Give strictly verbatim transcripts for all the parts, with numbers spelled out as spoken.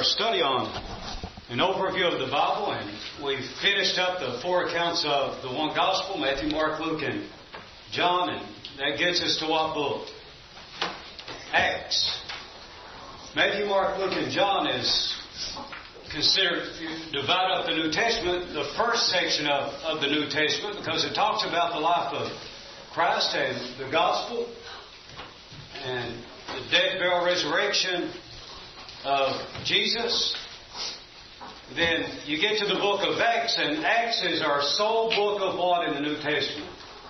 our study on an overview of the Bible, and we've finished up the four accounts of the one Gospel, Matthew, Mark, Luke, and John, and that gets us to what book? Acts. Matthew, Mark, Luke, and John is considered, if you divide up the New Testament, the first section of, of the New Testament, because it talks about the life of Christ and the Gospel and the death, burial, resurrection of Jesus. Then you get to the book of Acts, and Acts is our sole book of what in the New Testament?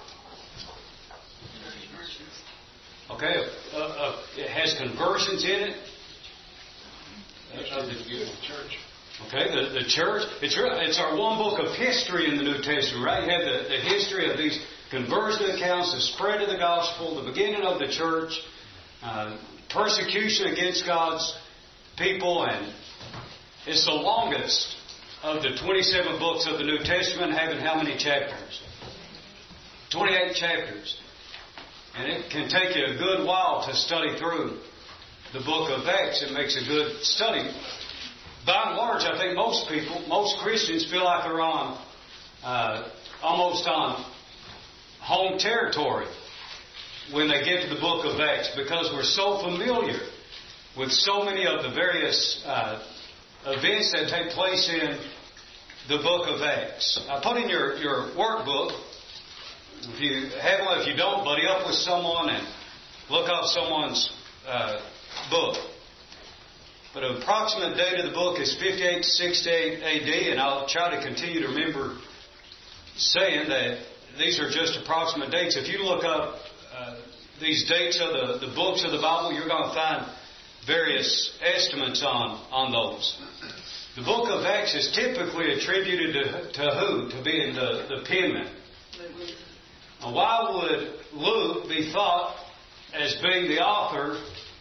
Okay, uh, uh, it has conversions in it. Uh, the church. Okay, the, the church. It's it's our one book of history in the New Testament, right? You have the, the history of these conversion accounts, the spread of the gospel, the beginning of the church, uh, persecution against God's people, and it's the longest of the twenty-seven books of the New Testament, having how many chapters? twenty-eight chapters. And it can take you a good while to study through the book of Acts. It makes a good study. By and large, I think most people, most Christians feel like they're on, uh, almost on home territory when they get to the book of Acts, because we're so familiar with so many of the various uh, events that take place in the book of Acts. I put in your, your workbook, if you have one, if you don't, buddy up with someone and look up someone's uh, book. But an approximate date of the book is fifty-eight to sixty-eight A D, and I'll try to continue to remember saying that these are just approximate dates. If you look up uh, these dates of the, the books of the Bible, you're going to find various estimates on, on those. The book of Acts is typically attributed to, to who? To being the, the penman. Now, why would Luke be thought as being the author?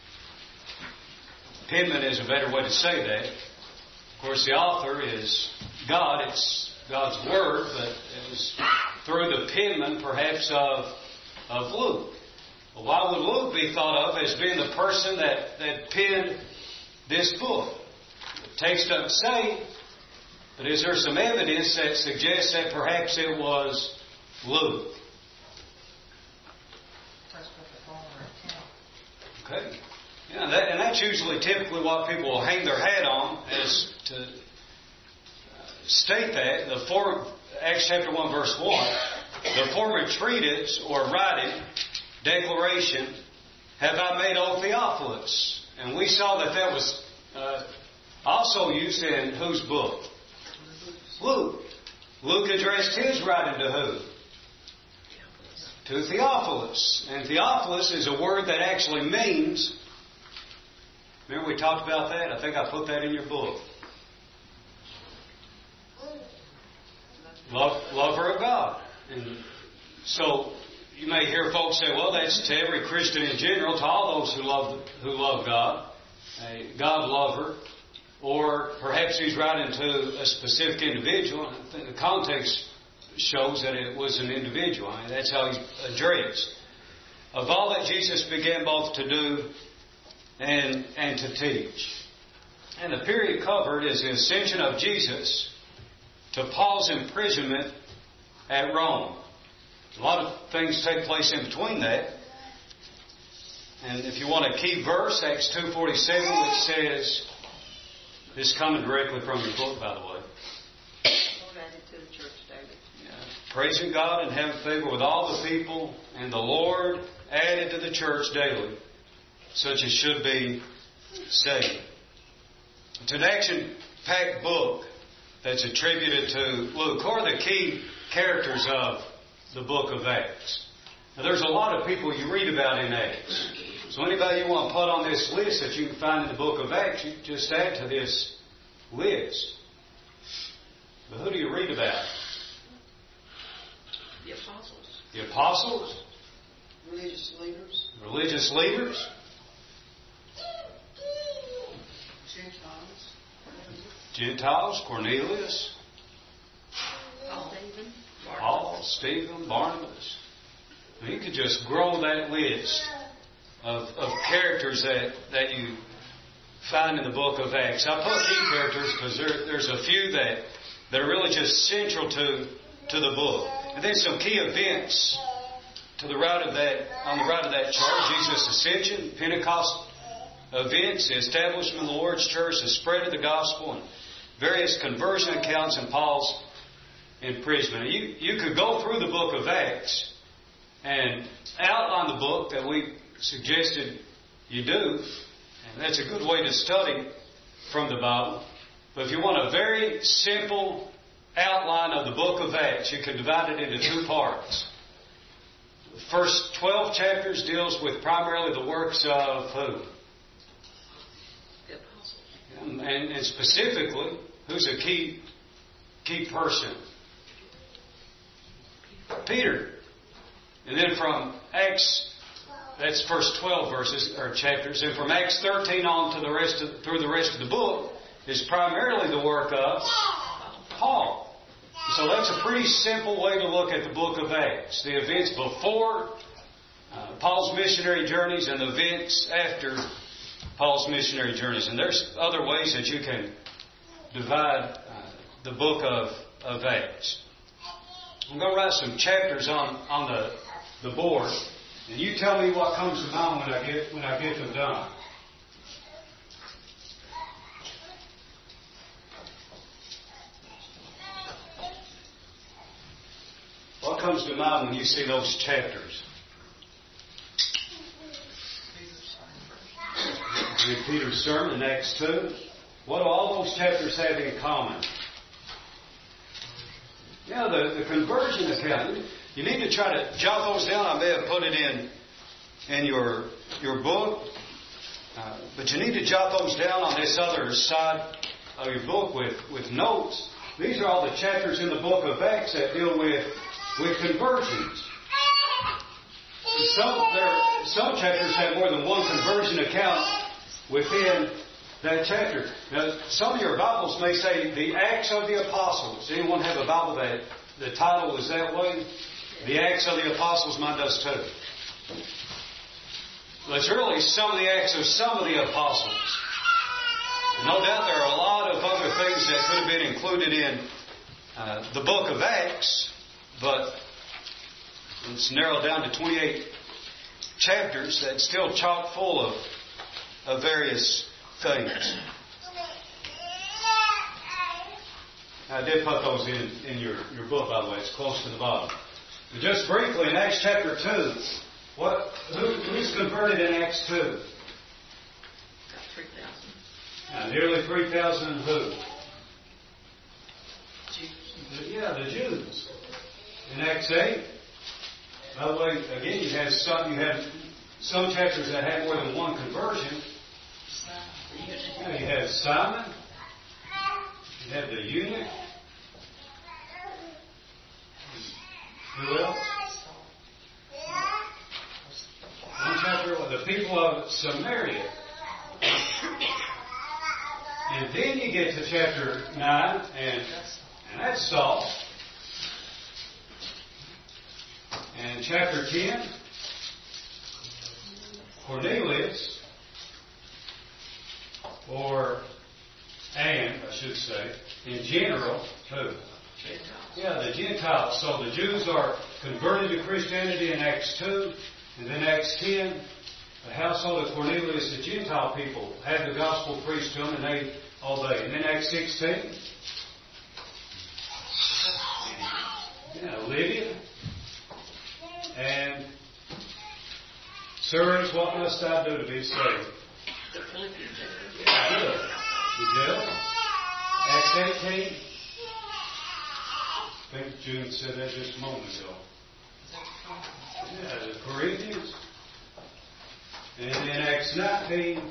Penman is a better way to say that. Of course, the author is God. It's God's Word, but it was through the penman, perhaps, of, of Luke. Well, why would Luke be thought of as being the person that, that penned this book? The text doesn't say, but is there some evidence that suggests that perhaps it was Luke? Okay. Yeah, that, and that's usually typically what people will hang their hat on, is to uh, state that. The form, Acts chapter one, verse one, the former treatise or writing, declaration, have I made, O Theophilus. And we saw that that was uh, also used in whose book? Luke. Luke addressed his writing to who? To Theophilus. And Theophilus is a word that actually means, remember we talked about that? I think I put that in your book. Love, lover of God. And so you may hear folks say, well, that's to every Christian in general, to all those who love who love God, a God lover, or perhaps he's writing to a specific individual. And I think the context shows that it was an individual. I mean, that's how he's addressed. Of all that Jesus began both to do and and to teach. And the period covered is the ascension of Jesus to Paul's imprisonment at Rome. A lot of things take place in between that. And if you want a key verse, Acts two forty-seven, which says, this is coming directly from your book, by the way. Praising God and having favor with all the people, and the Lord added to the church daily such as should be saved. It's an action-packed book that's attributed to Luke. Who are the key characters of the book of Acts? Now, there's a lot of people you read about in Acts. So anybody you want to put on this list that you can find in the book of Acts, you just add to this list. But who do you read about? The apostles. The apostles? Religious leaders. Religious leaders? Gentiles. Gentiles, Cornelius. Paul, Stephen. Paul, Stephen, Barnabas. You could just grow that list of, of characters that, that you find in the book of Acts. I put key characters because there, there's a few that, that are really just central to, to the book. And then some key events to the right of that, on the right of that chart: Jesus' ascension, Pentecost events, the establishment of the Lord's church, the spread of the gospel, and various conversion accounts in Paul's imprisonment. You, you could go through the book of Acts and outline the book that we suggested you do, and that's a good way to study from the Bible. But if you want a very simple outline of the book of Acts, you can divide it into two parts. The first twelve chapters deals with primarily the works of who? The apostles. And, and specifically, who's a key key person? Peter. And then from Acts, that's first twelve verses or chapters, and from Acts thirteen on to the rest of, through the rest of the book is primarily the work of Paul. So that's a pretty simple way to look at the book of Acts. The events before uh, Paul's missionary journeys and the events after Paul's missionary journeys. And there's other ways that you can divide uh, the book of, of Acts. I'm going to write some chapters on, on the, the board, and you tell me what comes to mind when I get when I get them done. What comes to mind when you see those chapters? Peter's sermon in Acts two. What do all those chapters have in common? Yeah, the, the conversion account. You need to try to jot those down. I may have put it in in your your book, uh, but you need to jot those down on this other side of your book with, with notes. These are all the chapters in the book of Acts that deal with with conversions. Some there some chapters have more than one conversion account within that chapter. Now, some of your Bibles may say the Acts of the Apostles. Does anyone have a Bible that the title is that way? The Acts of the Apostles. Mine does too. Well, it's really some of the Acts of some of the Apostles. No doubt there are a lot of other things that could have been included in uh, the book of Acts, but it's narrowed down to twenty-eight chapters that's still chock full of, of various things. I did put those in, in your, your book, by the way. It's close to the bottom. But just briefly, in Acts chapter two, what who, who's converted in Acts two? Got three thousand. Uh, nearly three thousand who? Jews. The, yeah, the Jews. In Acts eight, by the way, again, you have some you have some chapters that have more than one conversion. Yeah, you have Simon. You have the eunuch. Who else? One chapter with the people of Samaria. And then you get to chapter nine, and, and that's Saul. And chapter ten, Cornelius, or, and, I should say, in general, who? Yeah, the Gentiles. So the Jews are converted to Christianity in Acts two, and then Acts ten, the household of Cornelius, the Gentile people, had the gospel preached to them, and they obeyed. And then Acts sixteen, yeah, Lydia, and sirs, what must I do to be saved? Good. Good. Acts eighteen. I think June said that just a moment ago. Yeah, the Corinthians. And then Acts nineteen.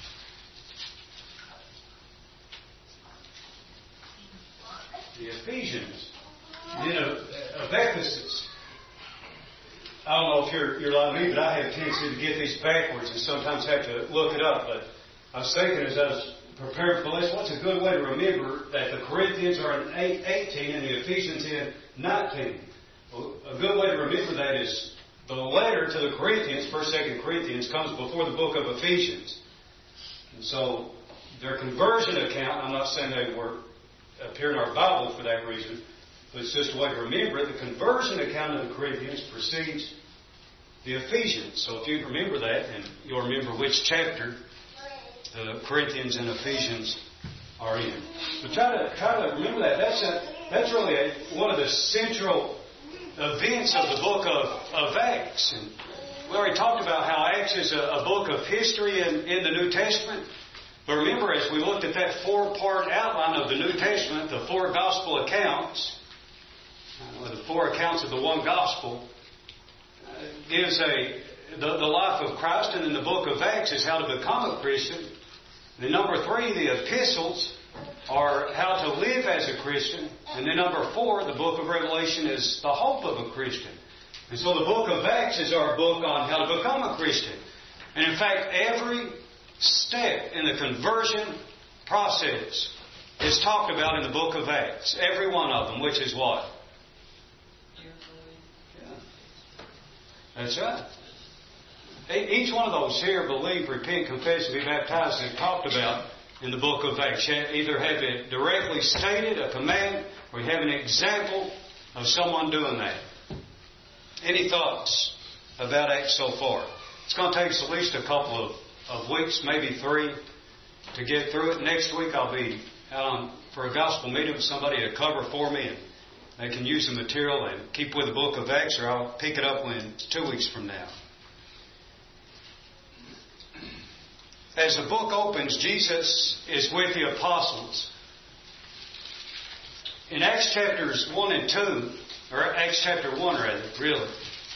The Ephesians. And then of, of Ephesus. I don't know if you're, you're like me, but I have a tendency to get these backwards and sometimes have to look it up. But I was thinking as I was preparing for the lesson, what's a good way to remember that the Corinthians are in eighteen and the Ephesians in nineteen? Well, a good way to remember that is the letter to the Corinthians, First, Second Corinthians, comes before the book of Ephesians. And so their conversion account, I'm not saying they were appear in our Bible for that reason, but it's just a way to remember it. The conversion account of the Corinthians precedes the Ephesians. So if you remember that, and you'll remember which chapter the Corinthians and Ephesians are in. But try to try to remember that. That's a, that's really a, one of the central events of the book of, of Acts. And we already talked about how Acts is a, a book of history in, in the New Testament. But remember, as we looked at that four-part outline of the New Testament, the four gospel accounts, uh, the four accounts of the one gospel, uh, gives a the, the life of Christ. And in the book of Acts is how to become a Christian. And then number three, the epistles are how to live as a Christian. And then number four, the book of Revelation is the hope of a Christian. And so the book of Acts is our book on how to become a Christian. And in fact, every step in the conversion process is talked about in the book of Acts. Every one of them, which is what? Yeah. That's right. Each one of those here, believe, repent, confess, and be baptized, is talked about in the book of Acts. You either have it directly stated, a command, or you have an example of someone doing that. Any thoughts about Acts so far? It's going to take us at least a couple of, of weeks, maybe three, to get through it. Next week I'll be out on, for a gospel meeting with somebody to cover four men. They can use the material and keep with the book of Acts, or I'll pick it up when two weeks from now. As the book opens, Jesus is with the apostles. In Acts chapters one and two, or Acts chapter one rather, really,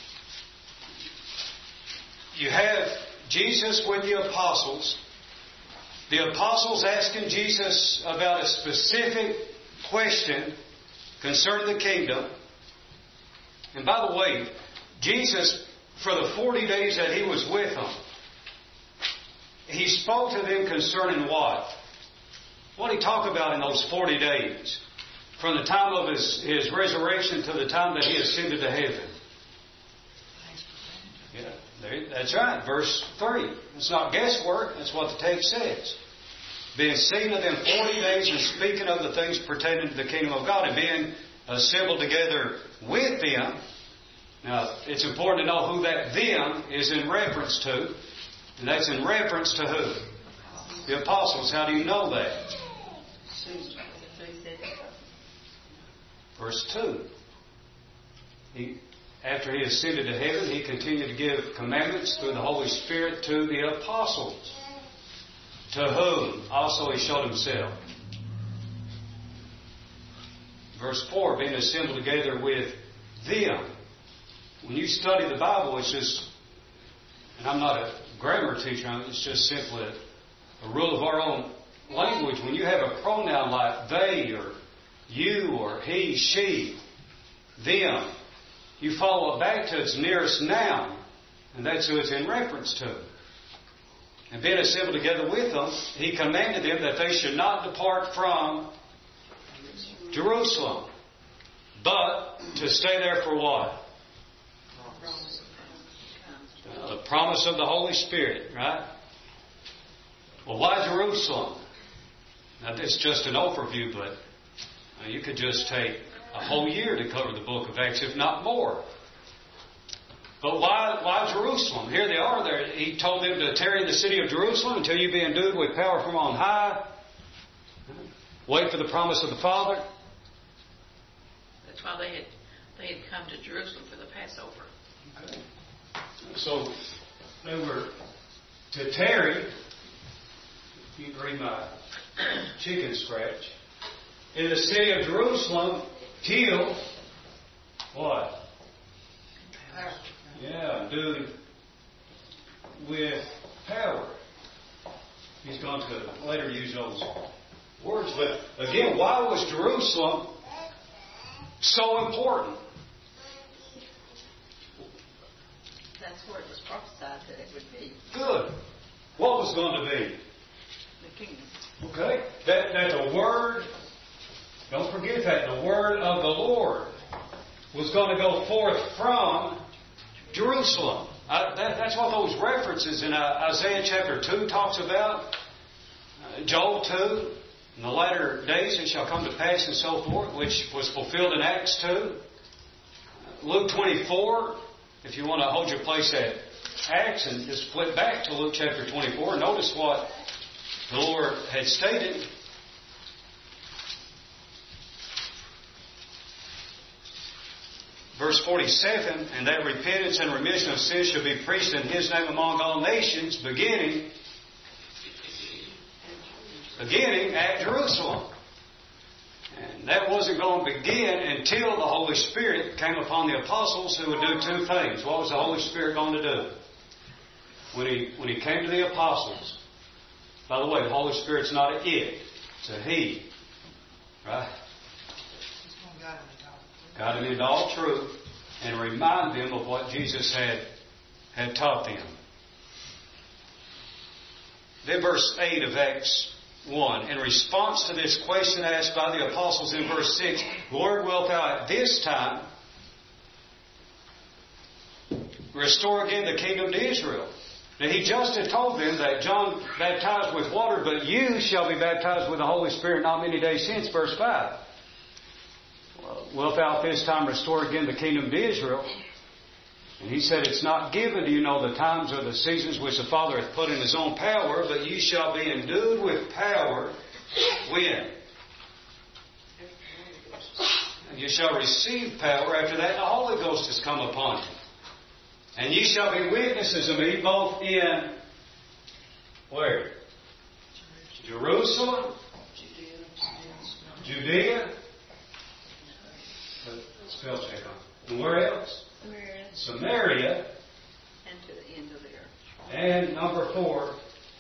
you have Jesus with the apostles. The apostles asking Jesus about a specific question concerning the kingdom. And by the way, Jesus, for the forty days that He was with them, He spoke to them concerning what? What did He talk about in those forty days? From the time of His, his resurrection to the time that He ascended to heaven. Yeah, that's right. Verse three. It's not guesswork. That's what the text says. Being seen of them forty days and speaking of the things pertaining to the kingdom of God, and being assembled together with them. Now, it's important to know who that them is in reference to. And that's in reference to who? The apostles. How do you know that? Verse two. He, after He ascended to heaven, He continued to give commandments through the Holy Spirit to the apostles, to whom also He showed Himself. Verse four, being assembled together with them. When you study the Bible, it's just, and I'm not a grammar teacher, it's just simply a, a rule of our own language. When you have a pronoun like they or you or he, she, them, you follow it back to its nearest noun, and that's who it's in reference to. And being assembled together with them, He commanded them that they should not depart from Jerusalem, but to stay there for what? The promise of the Holy Spirit, right? Well, why Jerusalem? Now, this is just an overview, but uh, you could just take a whole year to cover the book of Acts, if not more. But why, why Jerusalem? Here they are. There, He told them to tarry in the city of Jerusalem until you be endued with power from on high. Wait for the promise of the Father. That's why they had they had come to Jerusalem for the Passover. Okay. So they were to tarry. You can read my chicken scratch. In the city of Jerusalem till what? Power. Yeah, endued with power. He's going to later use those words. But again, why was Jerusalem so important? That's where it was prophesied that it would be. Good. What was going to be? The kingdom. Okay. That, that the Word, don't forget that, the Word of the Lord was going to go forth from Jerusalem. I, that, that's what those references in uh, Isaiah chapter two talks about. Joel two, in the latter days it shall come to pass and so forth, which was fulfilled in Acts two. Luke twenty-four, if you want to hold your place at Acts and just flip back to Luke chapter twenty-four, notice what the Lord had stated. Verse forty-seven, and that repentance and remission of sins shall be preached in His name among all nations, beginning, beginning at Jerusalem. And that wasn't going to begin until the Holy Spirit came upon the apostles, who would do two things. What was the Holy Spirit going to do? When He, when he came to the apostles, by the way, the Holy Spirit's not a it, it's a He. Right? Guide them into all truth and remind them of what Jesus had, had taught them. Then verse eight of Acts one. In response to this question asked by the apostles in verse six, Lord, wilt thou at this time restore again the kingdom to Israel? Now He just had told them that John baptized with water, but you shall be baptized with the Holy Spirit not many days since, verse five. Wilt thou at this time restore again the kingdom to Israel? And He said, it's not given to you know the times or the seasons which the Father hath put in His own power, but you shall be endued with power when? And you shall receive power. After that, the Holy Ghost has come upon you. And ye shall be witnesses of me both in, where? Jerusalem, Judea, spell check on. And where else? Samaria. And to the end of the earth. And number four,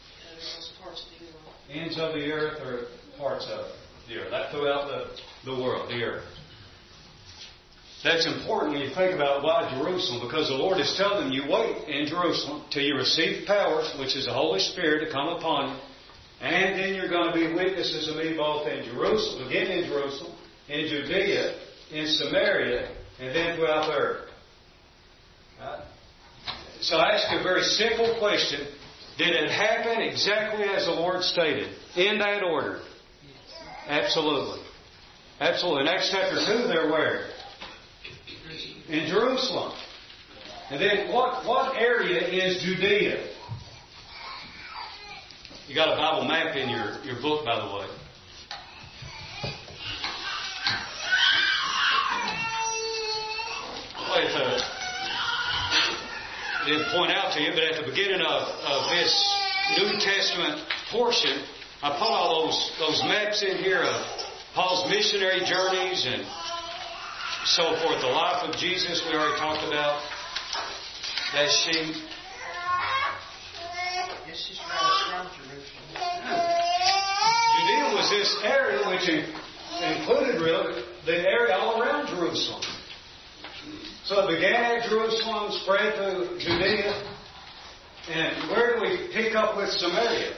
ends of the earth or parts of the earth. That throughout the, the world, the earth. That's important when you think about why Jerusalem, because the Lord is telling you, wait in Jerusalem till you receive power, which is the Holy Spirit, to come upon you. And then you're going to be witnesses of me both in Jerusalem, again in Jerusalem, in Judea, in Samaria, and then throughout the earth. Right? So I ask you a very simple question. Did it happen exactly as the Lord stated? In that order? Absolutely. Absolutely. In Acts chapter two, they're where? In Jerusalem. And then what, what area is Judea? You got a Bible map in your, your book, by the way. Well, if, uh, I didn't point out to you, but at the beginning of, of this New Testament portion, I put all those, those maps in here of Paul's missionary journeys and so forth. The life of Jesus we already talked about. That sheep. It's just right around Jerusalem. Judea was this area which included really the area all around Jerusalem. So it began at Jerusalem, spread through Judea. And where do we pick up with Samaria?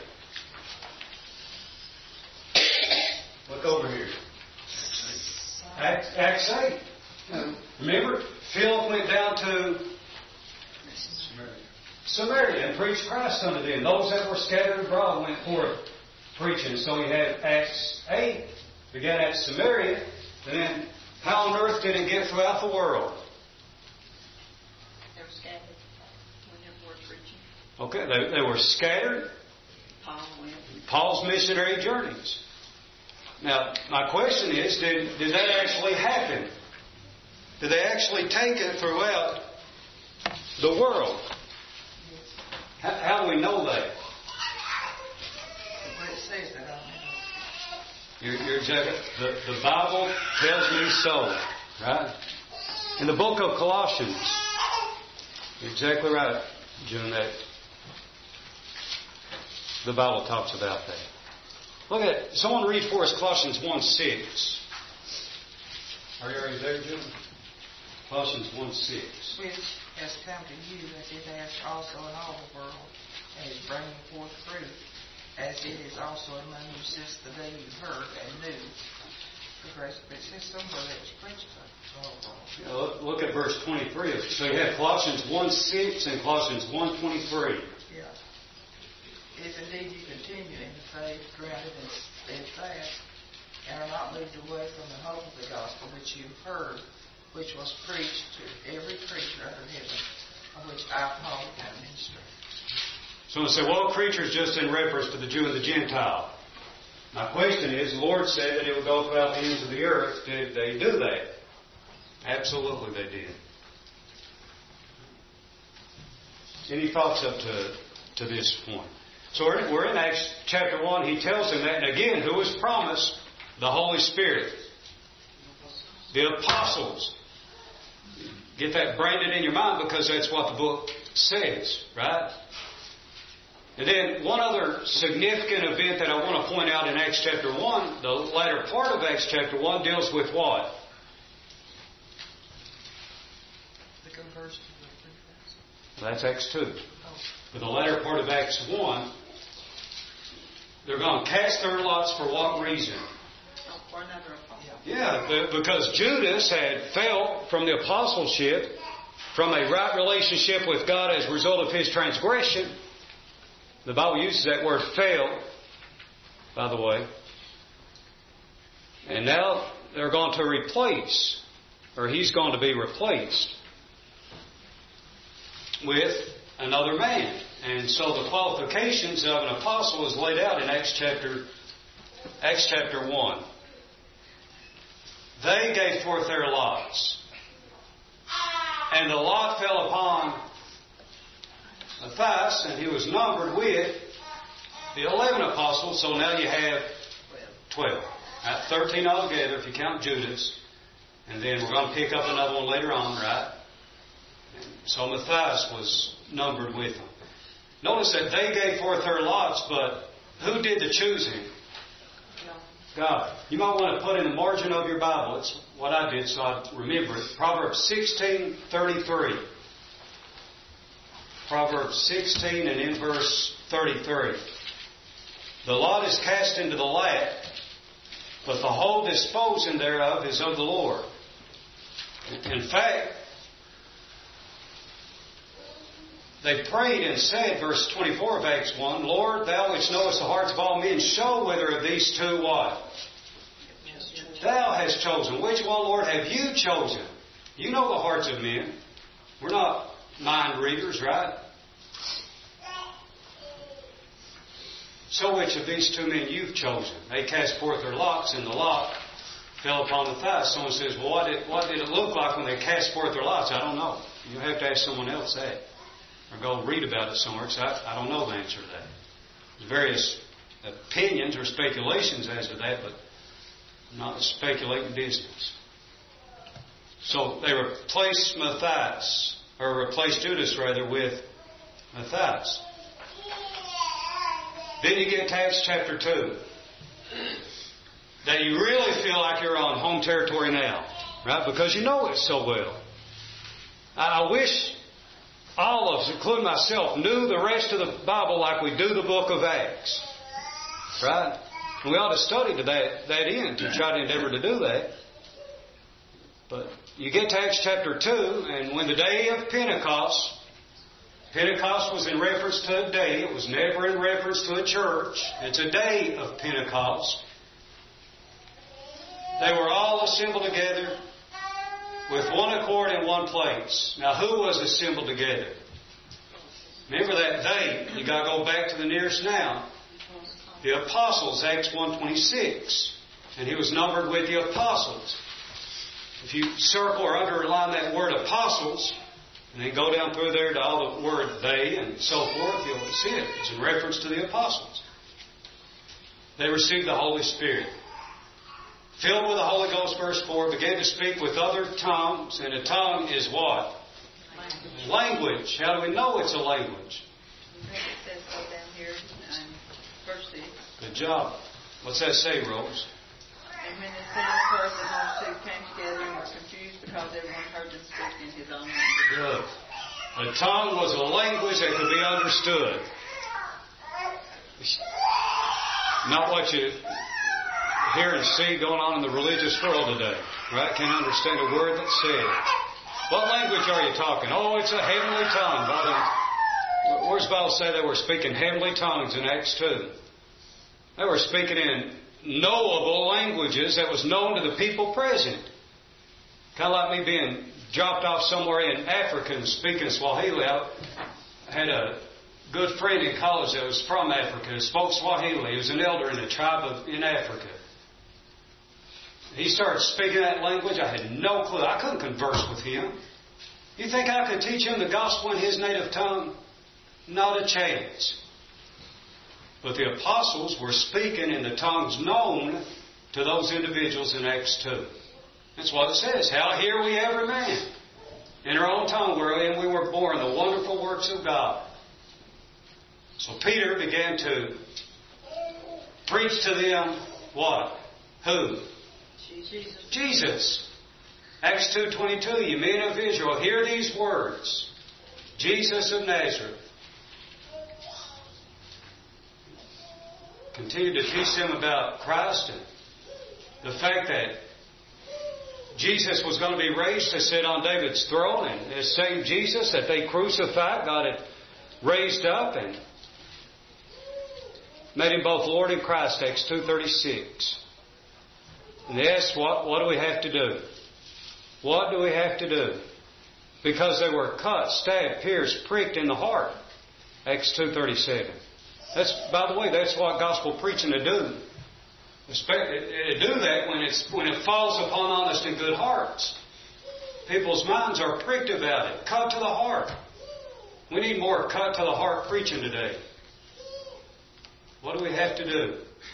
Look over here. Acts, Acts eight. Remember, Philip went down to Samaria and preached Christ unto them. Those that were scattered abroad went forth preaching. So we had Acts eight, began at Samaria, and then how on earth did it get throughout the world? They were scattered. We never were preaching. Okay, they, they were scattered. Paul went. Paul's missionary journeys. Now, my question is, did, did that actually happen? Did they actually take it throughout the world? How, how do we know that? Where it says that, I don't know. You're, you're exactly, the, the Bible tells me so, right? In the book of Colossians, you're exactly right, June, that the Bible talks about that. Look at it. Someone read for us Colossians one six. Are you already there, June? Colossians one six. Which has come to you as it has also in all the world, and is bringing forth fruit, as it is also among you since the day you heard and knew the grace. It says somewhere that was preached to all the world. Yeah, look, look at verse twenty-three. So you have Colossians one six and Colossians one twenty-three. Yeah. if indeed you continue in the faith, grounded and steadfast, and are not moved away from the hope of the gospel which you heard, which was preached to every creature under heaven, of which I, Paul, am a minister. So we say, well, creatures just in reference to the Jew and the Gentile. My question is, the Lord said that it would go throughout the ends of the earth. Did they do that? Absolutely they did. Any thoughts up to, to this point? So we're, we're in Acts chapter one. He tells them that. And again, who was promised? The Holy Spirit. The apostles. Get that branded in your mind because that's what the book says, right? And then one other significant event that I want to point out in Acts chapter one, the latter part of Acts chapter one deals with what? The conversion of the three thousand. That's Acts two. Oh. But the latter part of Acts one, they're going to cast their lots for what reason? Oh, for another apostle. Yeah, the, because Judas had fell from the apostleship, from a right relationship with God as a result of his transgression. The Bible uses that word fell, by the way. And now they're going to replace, or he's going to be replaced with another man. And so the qualifications of an apostle is laid out in Acts chapter, Acts chapter one. They gave forth their lots. And the lot fell upon Matthias, and he was numbered with the eleven apostles. So now you have twelve. Right? Thirteen altogether if you count Judas. And then we're going to pick up another one later on, right? And so Matthias was numbered with them. Notice that they gave forth their lots, but who did the choosing? God. You might want to put in the margin of your Bible. It's what I did, so I remember it. Proverbs sixteen thirty-three. Proverbs sixteen and in verse thirty-three. The lot is cast into the lap, but the whole disposing thereof is of the Lord. In fact, they prayed and said, verse twenty-four of Acts one, Lord, thou which knowest the hearts of all men, show whether of these two what? Thou hast chosen. Which one, Lord, have you chosen? You know the hearts of men. We're not mind readers, right? So which of these two men you've chosen? They cast forth their lots, and the lot fell upon Matthias. Someone says, well, what did, what did it look like when they cast forth their lots? I don't know. You'll have to ask someone else that. Or go read about it somewhere, because I, I don't know the answer to that. There's various opinions or speculations as to that, but I'm not speculating business. So they replaced Matthias, or replaced Judas rather, with Matthias. Then you get to Acts chapter two. That you really feel like you're on home territory now, right? Because you know it so well. I, I wish all of us, including myself, knew the rest of the Bible like we do the book of Acts. Right? And we ought to study to that, that end to try to endeavor to do that. But you get to Acts chapter two, and when the day of Pentecost, Pentecost was in reference to a day. It was never in reference to a church. It's a day of Pentecost. They were all assembled together with one accord in one place. Now, who was assembled together? Remember that date. You got to go back to the nearest now. The apostles, Acts one twenty-six. And he was numbered with the apostles. If you circle or underline that word apostles, and then go down through there to all the word they and so forth, you'll see it. It's in reference to the apostles. They received the Holy Spirit. Filled with the Holy Ghost, verse four, began to speak with other tongues. And a tongue is what? Language. Language. How do we know it's a language? It says so down here in verse six. Good job. What's that say, Rose? And when the same person or two came together and were confused because everyone heard them speak in his own language. Good. A tongue was a language that could be understood. Not what you hear and see going on in the religious world today. Right? Can't understand a word that's said. What language are you talking? Oh, it's a heavenly tongue. By the, Where's the Bible say they were speaking heavenly tongues in Acts two? They were speaking in knowable languages that was known to the people present. Kind of like me being dropped off somewhere in Africa and speaking Swahili. I had a good friend in college that was from Africa who spoke Swahili. He was an elder in a tribe of, in Africa. He started speaking that language. I had no clue. I couldn't converse with him. You think I could teach him the gospel in his native tongue? Not a chance. But the apostles were speaking in the tongues known to those individuals in Acts two. That's what it says. How hear we every man in our own tongue wherein we were born, the wonderful works of God. So Peter began to preach to them what? Who? Jesus. Jesus. Acts two twenty-two, ye men of Israel, hear these words. Jesus of Nazareth. Continued to teach them about Christ and the fact that Jesus was going to be raised to sit on David's throne, and the same Jesus that they crucified, God had raised up and made Him both Lord and Christ, Acts two thirty-six. And they asked, what, what do we have to do? What do we have to do? Because they were cut, stabbed, pierced, pricked in the heart, Acts two thirty-seven. That's, by the way, that's what gospel preaching to do. It do that when it's when it falls upon honest and good hearts. People's minds are pricked about it, cut to the heart. We need more cut to the heart preaching today. What do we have to do?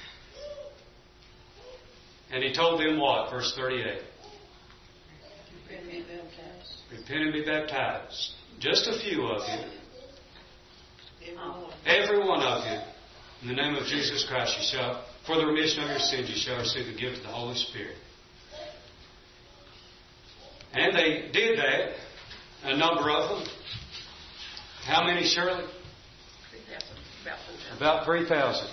And he told them what? Verse thirty-eight. Repent and be baptized. Repent and be baptized. Just a few of you. Everyone. Every one of you. In the name of Jesus Christ, you shall, for the remission of your sins, you shall receive the gift of the Holy Spirit. And they did that, a number of them. How many, Shirley? About three thousand.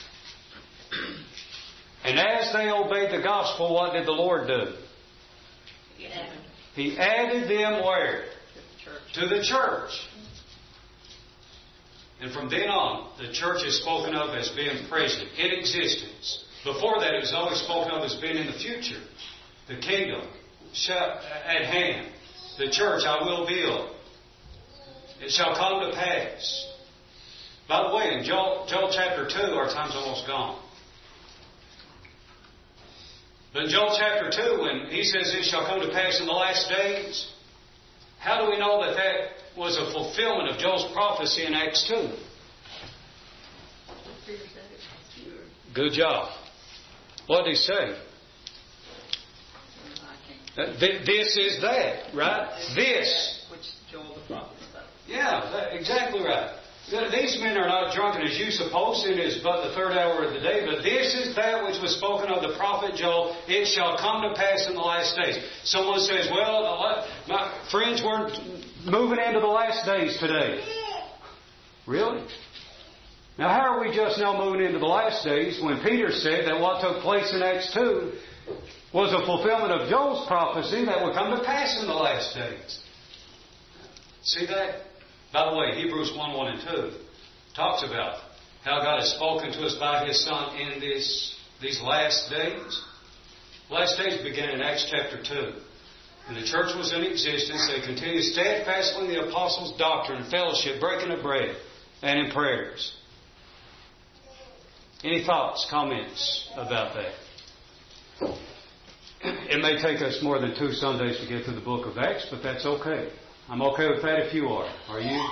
And as they obeyed the gospel, what did the Lord do? He added. He added them where? To the church. To the church. And from then on, the church is spoken of as being present, in existence. Before that, it was always spoken of as being in the future. The kingdom at hand. The church I will build. It shall come to pass. By the way, in Joel, Joel chapter two, our time's almost gone. But in Joel chapter two, when he says it shall come to pass in the last days, how do we know that that was a fulfillment of Joel's prophecy in Acts two? Good job. What did he say? This is that, right? This. Which Joel the prophet spoke. Yeah, that, exactly right. These men are not drunken as you suppose. It is but the third hour of the day. But this is that which was spoken of the prophet Joel. It shall come to pass in the last days. Someone says, well, my friends weren't moving into the last days today. Really? Now, how are we just now moving into the last days when Peter said that what took place in Acts two was a fulfillment of Joel's prophecy that would come to pass in the last days? See that? By the way, Hebrews one, one and two talks about how God has spoken to us by His Son in this, these last days. Last days began in Acts chapter two. When the church was in existence, they continued steadfastly in the apostles' doctrine, fellowship, breaking of bread, and in prayers. Any thoughts, comments about that? It may take us more than two Sundays to get through the book of Acts, but that's okay. I'm okay with that if you are. Are you?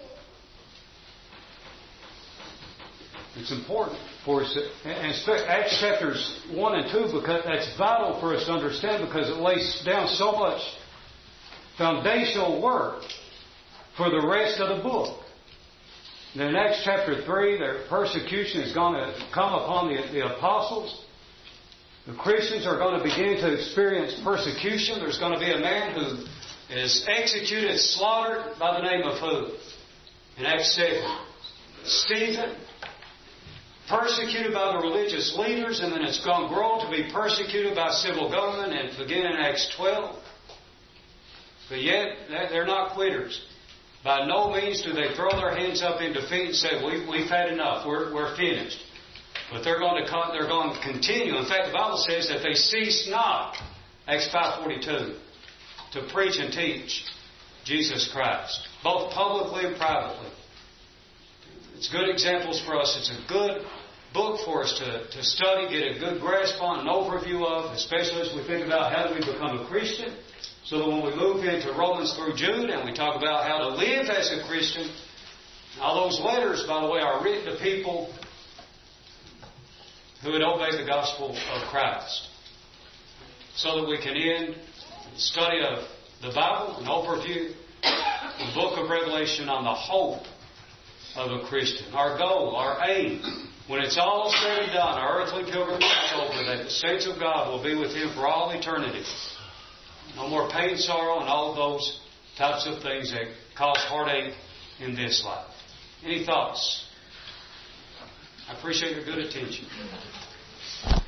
It's important for us, to, and Acts chapters one and two, because that's vital for us to understand, because it lays down so much foundational work for the rest of the book. Then in Acts chapter three, their persecution is going to come upon the, the apostles. The Christians are going to begin to experience persecution. There's going to be a man who is executed, slaughtered by the name of who? In Acts seven. Stephen. Persecuted by the religious leaders, and then it's going to grow to be persecuted by civil government, and begin in Acts twelve. But yet, they're not quitters. By no means do they throw their hands up in defeat and say, we, we've had enough, we're, we're finished. But they're going to they're going to continue. In fact, the Bible says that they cease not, Acts five forty-two, to preach and teach Jesus Christ, both publicly and privately. It's good examples for us. It's a good book for us to, to study, get a good grasp on, an overview of, especially as we think about how do we become a Christian. So that when we move into Romans through Jude and we talk about how to live as a Christian, all those letters, by the way, are written to people who would obey the gospel of Christ. So that we can end the study of the Bible, an overview, the book of Revelation on the hope of a Christian. Our goal, our aim, when it's all said and done, our earthly pilgrimage is over, that the saints of God will be with Him for all eternity. No more pain, sorrow, and all of those types of things that cause heartache in this life. Any thoughts? I appreciate your good attention.